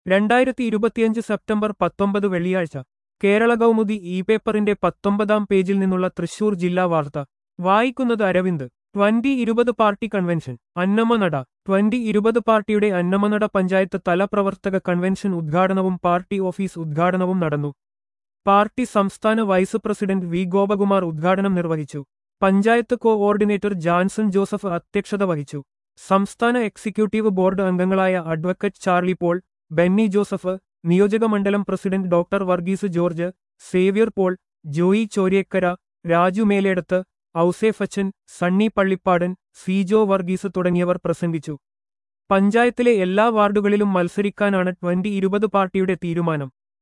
2025 September 19 വെള്ളിയാഴ്ച Kerala Kaumudi E പേപ്പറിന്റെ 19-ാം പേജിൽ നിന്നുള്ള തൃശൂർ ജില്ലാ വാർത്ത വായിക്കുന്നത് അരവിന്ദ് 2020 പാർട്ടി കൺവെൻഷൻ അന്നമനട 2020 പാർട്ടിയുടെ അന്നമനട പഞ്ചായത്ത് തല പ്രവർത്തക കൺവെൻഷൻ ഉദ്ഘാടനവും പാർട്ടി ഓഫീസ് ഉദ്ഘാടനവും നടന്നു. പാർട്ടി സംസ്ഥാന വൈസ് പ്രസിഡന്റ് വി ഗോപകുമാർ ഉദ്ഘാടനം നിർവഹിച്ചു. പഞ്ചായത്ത് കോഓർഡിനേറ്റർ ജാൻസൺ ജോസഫ് അധ്യക്ഷത വഹിച്ചു. സംസ്ഥാന എക്സിക്യൂട്ടീവ് ബോർഡ് അംഗങ്ങളായ advocate Charlie Paul, Benny Joseph, നിയോജകമണ്ഡലം president doctor Varghese George, Xavier Paul, Joy Choriyekkara, Raju Meledath, Ousephachan, Sunny Pallippadan, Sijo Varghese തുടങ്ങിയവർ പ്രസംഗിച്ചു. പഞ്ചായത്തിലെ എല്ലാ വാർഡുകളിലും മത്സരിക്കാനാണ് 2020 പാർട്ടിയുടെ തീരുമാനം.